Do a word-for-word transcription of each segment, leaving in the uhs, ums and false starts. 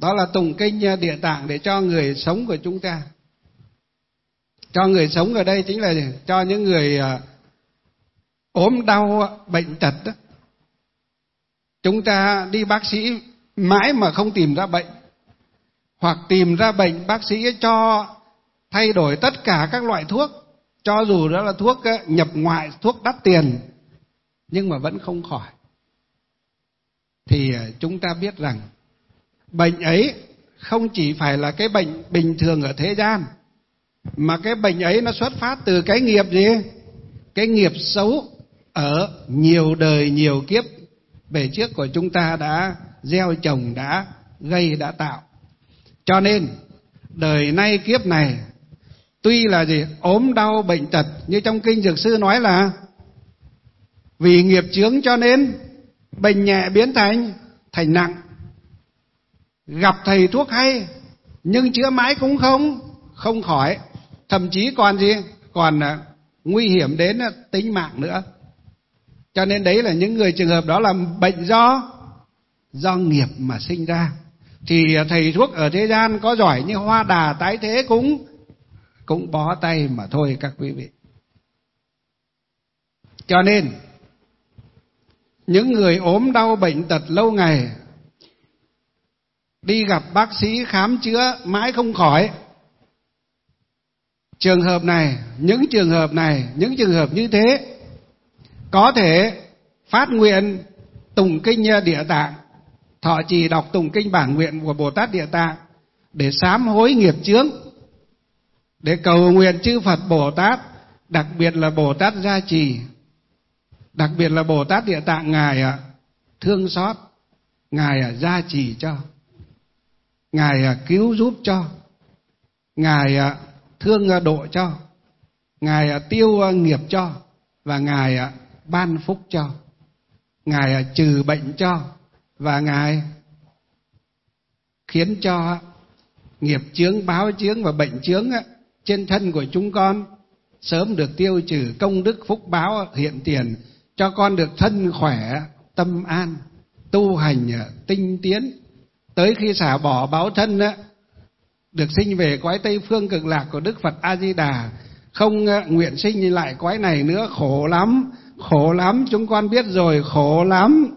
Đó là tụng kinh Địa Tạng để cho người sống của chúng ta. Cho người sống ở đây chính là cho những người ốm đau bệnh tật đó. Chúng ta đi bác sĩ mãi mà không tìm ra bệnh, hoặc tìm ra bệnh bác sĩ cho thay đổi tất cả các loại thuốc, cho dù đó là thuốc nhập ngoại, thuốc đắt tiền, nhưng mà vẫn không khỏi. Thì chúng ta biết rằng bệnh ấy không chỉ phải là cái bệnh bình thường ở thế gian, mà cái bệnh ấy nó xuất phát từ cái nghiệp gì? Cái nghiệp xấu ở nhiều đời nhiều kiếp về trước của chúng ta đã gieo trồng, đã gây, đã tạo. Cho nên đời nay kiếp này tuy là gì? Ốm đau bệnh tật, như trong kinh Dược Sư nói là vì nghiệp chướng cho nên bệnh nhẹ biến thành thành nặng. Gặp thầy thuốc hay nhưng chữa mãi cũng không không khỏi, thậm chí còn gì? Còn nguy hiểm đến tính mạng nữa. Cho nên đấy là những người trường hợp đó là bệnh do do nghiệp mà sinh ra. Thì thầy thuốc ở thế gian có giỏi như Hoa Đà tái thế cũng cũng bó tay mà thôi các quý vị. Cho nên những người ốm đau bệnh tật lâu ngày, đi gặp bác sĩ khám chữa mãi không khỏi, trường hợp này, những trường hợp này, những trường hợp như thế có thể phát nguyện tụng kinh Địa Tạng, thọ trì đọc tụng kinh bản nguyện của Bồ Tát Địa Tạng để sám hối nghiệp chướng, để cầu nguyện chư Phật Bồ Tát, đặc biệt là Bồ Tát Gia Trì, đặc biệt là Bồ Tát Địa Tạng, Ngài thương xót, Ngài gia trì cho, Ngài cứu giúp cho, Ngài thương độ cho, Ngài tiêu nghiệp cho, và Ngài ban phúc cho, Ngài trừ bệnh cho, và Ngài khiến cho nghiệp chướng, báo chướng và bệnh chướng trên thân của chúng con sớm được tiêu trừ, công đức phúc báo hiện tiền, cho con được thân khỏe, tâm an, tu hành tinh tiến, tới khi xả bỏ báo thân được sinh về cõi Tây Phương Cực Lạc của Đức Phật A Di Đà, không nguyện sinh lại cõi này nữa. Khổ lắm, khổ lắm, chúng con biết rồi, khổ lắm.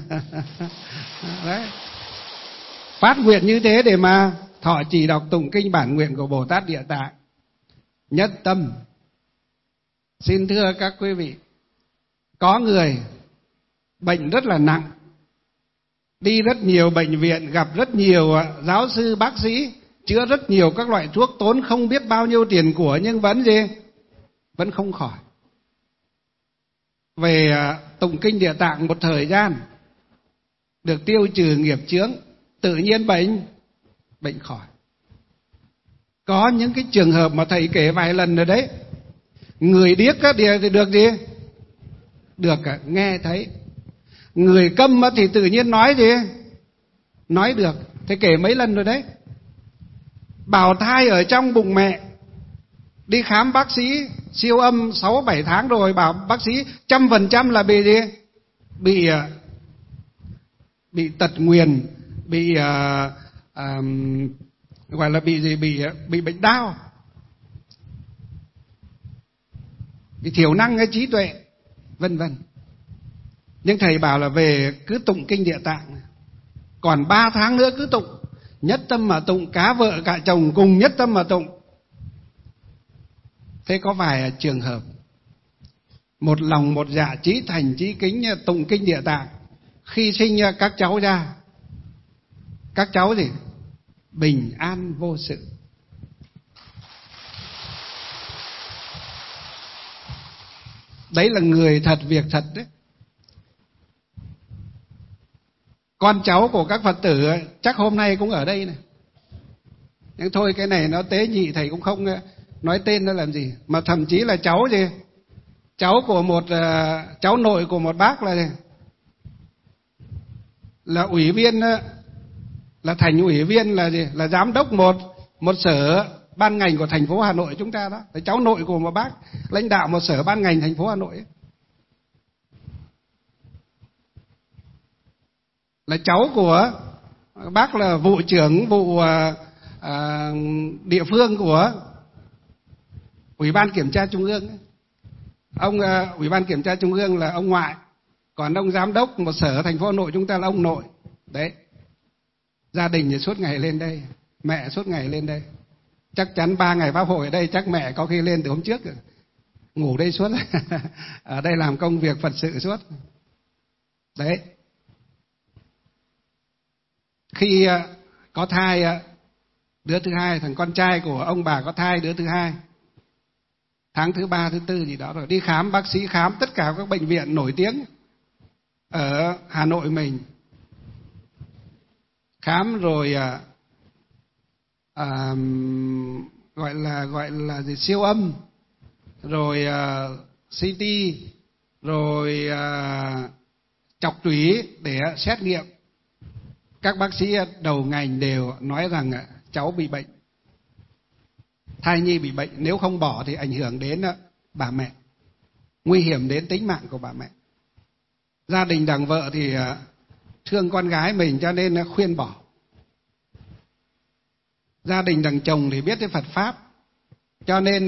Đấy. Phát nguyện như thế để mà thọ trì đọc tụng kinh bản nguyện của Bồ Tát Địa Tạng. Nhất tâm. Xin thưa các quý vị, có người bệnh rất là nặng, đi rất nhiều bệnh viện, gặp rất nhiều giáo sư bác sĩ, chữa rất nhiều các loại thuốc, tốn không biết bao nhiêu tiền của, nhưng vẫn gì? Vẫn không khỏi. Về tụng kinh Địa Tạng một thời gian, được tiêu trừ nghiệp chướng, tự nhiên bệnh bệnh khỏi. Có những cái trường hợp mà thầy kể vài lần rồi đấy, người điếc á thì được gì? Được nghe thấy. Người câm thì tự nhiên nói gì? Nói được. Thầy kể mấy lần rồi đấy. Bào thai ở trong bụng mẹ, đi khám bác sĩ siêu âm sáu bảy tháng rồi, bảo bác sĩ trăm phần trăm là bị gì? Bị bị tật nguyền, bị uh, um, gọi là bị gì? Bị bị bệnh đau, bị thiểu năng hay trí tuệ, vân vân. Nhưng thầy bảo là về cứ tụng kinh Địa Tạng, còn ba tháng nữa cứ tụng, nhất tâm mà tụng, cả vợ cả chồng cùng nhất tâm mà tụng. Thế có vài trường hợp một lòng một dạ chí thành chí kính tụng kinh Địa Tạng, khi sinh các cháu ra, các cháu gì? Bình an vô sự. Đấy là người thật, việc thật đấy. Con cháu của các Phật tử chắc hôm nay cũng ở đây này. Nhưng thôi cái này nó tế nhị, thầy cũng không nói tên nó làm gì. Mà thậm chí là cháu gì? Cháu của một cháu nội của một bác là gì? Là ủy viên, là thành ủy viên, là gì? Là giám đốc một một sở ban ngành của thành phố Hà Nội chúng ta đó. Là cháu nội của một bác lãnh đạo một sở ban ngành thành phố Hà Nội ấy. Là cháu của Bác là vụ trưởng vụ à, à, địa phương của Ủy ban Kiểm tra Trung ương. Ông à, Ủy ban Kiểm tra Trung ương là ông ngoại, còn ông giám đốc một sở thành phố Hà Nội chúng ta là ông nội. Đấy, gia đình thì suốt ngày lên đây, mẹ suốt ngày lên đây. Chắc chắn ba ngày pháp hội ở đây chắc mẹ có khi lên từ hôm trước rồi. Ngủ đây suốt. Ở đây làm công việc Phật sự suốt. Đấy. Khi uh, có thai, uh, đứa thứ hai, thằng con trai của ông bà có thai đứa thứ hai, tháng thứ ba, thứ tư gì đó rồi, đi khám, bác sĩ khám tất cả các bệnh viện nổi tiếng ở Hà Nội mình. Khám rồi uh, uh, gọi là gọi là gì siêu âm, rồi uh, xê tê, rồi uh, chọc tủy để xét nghiệm. Các bác sĩ đầu ngành đều nói rằng cháu bị bệnh, thai nhi bị bệnh, nếu không bỏ thì ảnh hưởng đến bà mẹ, nguy hiểm đến tính mạng của bà mẹ. Gia đình đằng vợ thì thương con gái mình cho nên khuyên bỏ. Gia đình đằng chồng thì biết cái Phật Pháp, cho nên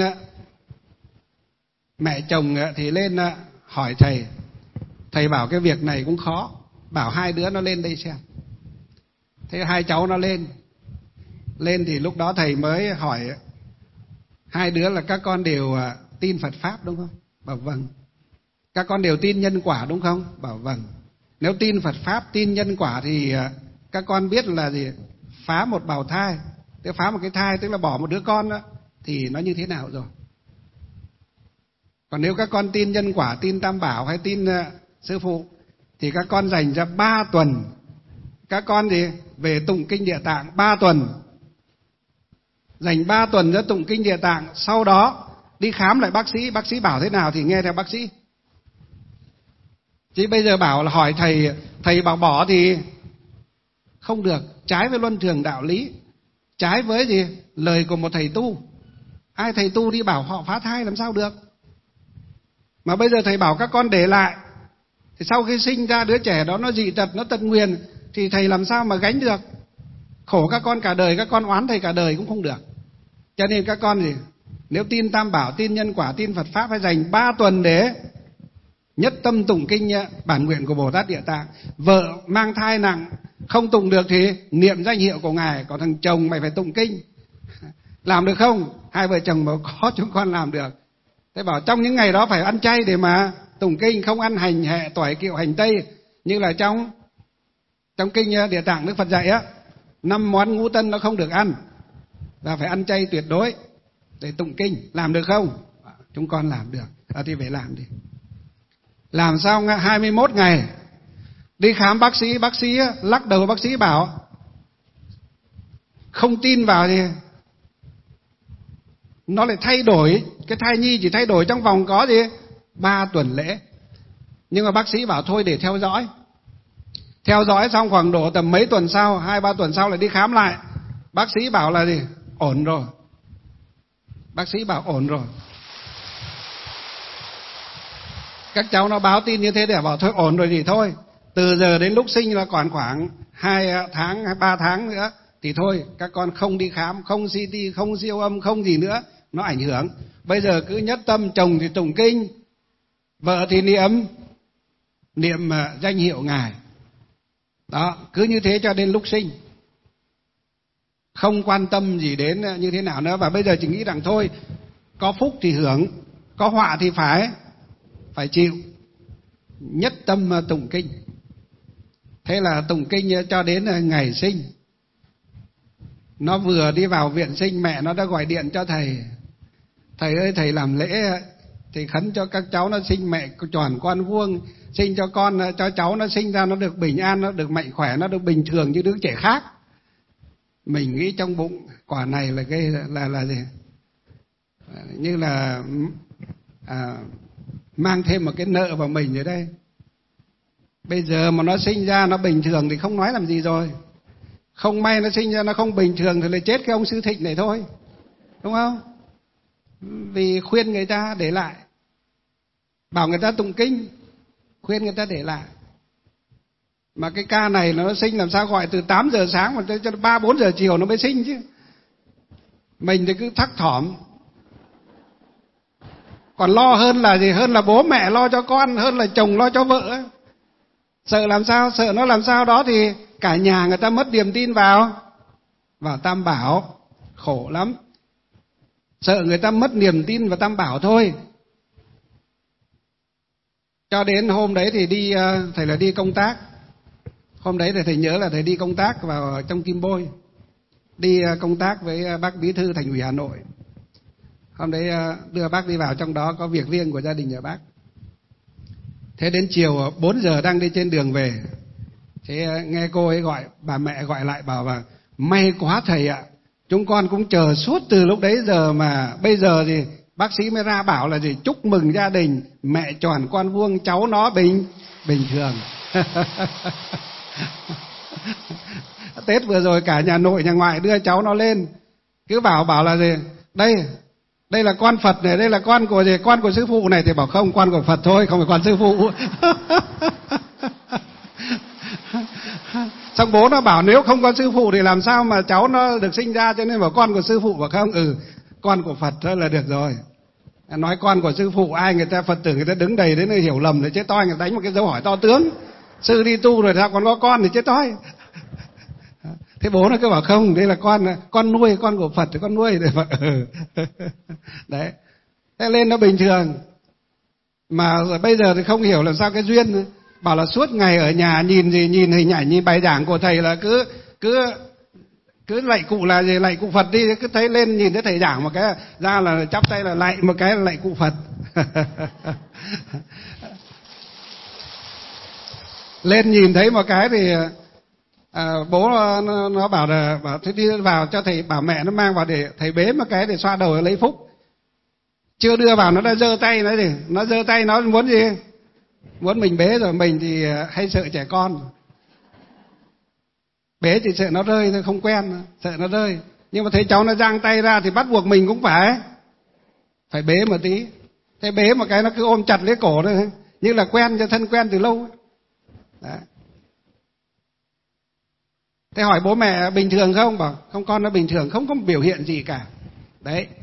mẹ chồng thì lên hỏi thầy. Thầy bảo cái việc này cũng khó, bảo hai đứa nó lên đây xem. Thế hai cháu nó lên. Lên thì lúc đó thầy mới hỏi hai đứa là các con đều tin Phật Pháp đúng không? Bảo vâng. Các con đều tin nhân quả đúng không? Bảo vâng. Nếu tin Phật Pháp, tin nhân quả thì các con biết là gì? Phá một bào thai. Nếu phá một cái thai tức là bỏ một đứa con đó, thì nó như thế nào rồi? Còn nếu các con tin nhân quả, tin Tam Bảo hay tin uh, Sư Phụ, thì các con dành ra ba tuần. Các con thì về tụng kinh Địa Tạng ba tuần. Dành ba tuần ra tụng kinh Địa Tạng. Sau đó đi khám lại bác sĩ. Bác sĩ bảo thế nào thì nghe theo bác sĩ. Chứ bây giờ bảo là hỏi thầy, thầy bảo bỏ thì không được. Trái với luân thường đạo lý, trái với gì? Lời của một thầy tu. Ai thầy tu đi bảo họ phá thai làm sao được? Mà bây giờ thầy bảo các con để lại, thì sau khi sinh ra đứa trẻ đó nó dị tật, nó tật nguyền, thì thầy làm sao mà gánh được? Khổ các con cả đời, các con oán thầy cả đời cũng không được. Cho nên các con gì? Nếu tin Tam Bảo, tin nhân quả, tin Phật Pháp, phải dành ba tuần để nhất tâm tụng kinh bản nguyện của Bồ Tát Địa Tạng. Vợ mang thai nặng không tụng được thì niệm danh hiệu của Ngài. Còn thằng chồng mày phải tụng kinh. Làm được không? Hai vợ chồng bảo có, chúng con làm được. Thế bảo trong những ngày đó phải ăn chay để mà tụng kinh, không ăn hành hẹ, tỏi, kiệu, hành tây. Như là trong trong kinh Địa Tạng Đức Phật dạy á, năm món ngũ tân nó không được ăn, và phải ăn chay tuyệt đối để tụng kinh. Làm được không? Chúng con làm được. À, thì phải làm đi. Làm xong hai mươi mốt ngày, đi khám bác sĩ, bác sĩ lắc đầu, bác sĩ bảo không tin vào thì nó lại thay đổi, cái thai nhi chỉ thay đổi trong vòng có gì ba tuần lễ. Nhưng mà bác sĩ bảo thôi để theo dõi. Theo dõi xong khoảng độ tầm mấy tuần sau, hai ba tuần sau lại đi khám lại. Bác sĩ bảo là gì? Ổn rồi. Bác sĩ bảo ổn rồi. Các cháu nó báo tin như thế để bảo thôi ổn rồi thì thôi. Từ giờ đến lúc sinh là còn khoảng hai tháng, ba tháng nữa. Thì thôi, các con không đi khám, không xê tê, không siêu âm, không gì nữa. Nó ảnh hưởng. Bây giờ cứ nhất tâm, chồng thì tụng kinh, vợ thì niệm, niệm danh hiệu Ngài. Đó, cứ như thế cho đến lúc sinh. Không quan tâm gì đến như thế nào nữa. Và bây giờ chỉ nghĩ rằng thôi, có phúc thì hưởng, có họa thì phải phải chịu. Nhất tâm tụng kinh. Thế là tụng kinh cho đến ngày sinh. Nó vừa đi vào viện sinh, mẹ nó đã gọi điện cho thầy. Thầy ơi, thầy làm lễ thì khấn cho các cháu nó sinh mẹ tròn con vuông, sinh cho con, cho cháu nó sinh ra nó được bình an, nó được mạnh khỏe, nó được bình thường như đứa trẻ khác. Mình nghĩ trong bụng quả này là cái là là gì? Như là à, mang thêm một cái nợ vào mình ở đây. Bây giờ mà nó sinh ra nó bình thường thì không nói làm gì rồi. Không may nó sinh ra nó không bình thường thì lại chết cái ông Sư Thịnh này thôi. Đúng không? Vì khuyên người ta để lại, bảo người ta tụng kinh, khuyên người ta để lại. Mà cái ca này nó sinh làm sao gọi từ tám giờ sáng mà tới ba bốn giờ chiều nó mới sinh chứ. Mình thì cứ thắc thỏm. Còn lo hơn là gì? Hơn là bố mẹ lo cho con, hơn là chồng lo cho vợ ấy. Sợ làm sao? Sợ nó làm sao đó thì cả nhà người ta mất niềm tin vào vào Tam Bảo, khổ lắm. Sợ người ta mất niềm tin vào Tam Bảo thôi. Cho đến hôm đấy thì đi, thầy là đi công tác. Hôm đấy thì thầy nhớ là thầy đi công tác vào trong Kim Bôi, đi công tác với bác bí thư Thành ủy Hà Nội. Hôm đấy đưa bác đi vào, trong đó có việc riêng của gia đình nhà bác. Thế đến chiều bốn giờ đang đi trên đường về, thế nghe cô ấy gọi, bà mẹ gọi lại bảo là may quá thầy ạ, chúng con cũng chờ suốt từ lúc đấy giờ mà bây giờ thì bác sĩ mới ra bảo là gì, chúc mừng gia đình, mẹ tròn con vuông, cháu nó bình bình thường. Tết vừa rồi cả nhà nội nhà ngoại đưa cháu nó lên, cứ bảo bảo là gì, đây đây là con Phật này, đây là con của gì, con của sư phụ này, thì bảo không, con của Phật thôi, không phải con sư phụ. Xong bố nó bảo nếu không có sư phụ thì làm sao mà cháu nó được sinh ra, cho nên bảo con của sư phụ. Bảo không, ừ con của Phật thôi là được rồi. Nói con của sư phụ ai người ta Phật tử người ta đứng đầy đến nơi hiểu lầm, để chết toi, người ta đánh một cái dấu hỏi to tướng. Sư đi tu rồi sao còn có con thì chết toi. Thế bố nó cứ bảo không, đây là con con nuôi, con của Phật thì con nuôi. Để mà, ừ. Đấy. Thế lên nó bình thường. Mà bây giờ thì không hiểu làm sao cái duyên. Bảo là suốt ngày ở nhà nhìn gì, nhìn hình ảnh, nhìn bài giảng của thầy là cứ cứ cứ lạy cụ là gì, lạy cụ Phật đi, cứ thấy lên nhìn thấy thầy giảng một cái ra là chắp tay là lạy một cái là lạy cụ Phật. Lên nhìn thấy một cái thì à, bố nó, nó bảo là bảo thế đi vào cho thầy, bảo mẹ nó mang vào để thầy bế một cái để xoa đầu lấy phúc. Chưa đưa vào nó đã giơ tay nó gì, nó giơ tay nó muốn gì? Muốn mình bế, rồi mình thì hay sợ trẻ con. Bế thì sợ nó rơi thôi, không quen, sợ nó rơi. Nhưng mà thấy cháu nó giang tay ra thì bắt buộc mình cũng phải phải bế một tí. Thế bế một cái nó cứ ôm chặt lấy cổ thôi, như là quen, cho thân quen từ lâu. Đấy. Thế hỏi bố mẹ bình thường không? Bảo không, con nó bình thường, không có biểu hiện gì cả. Đấy.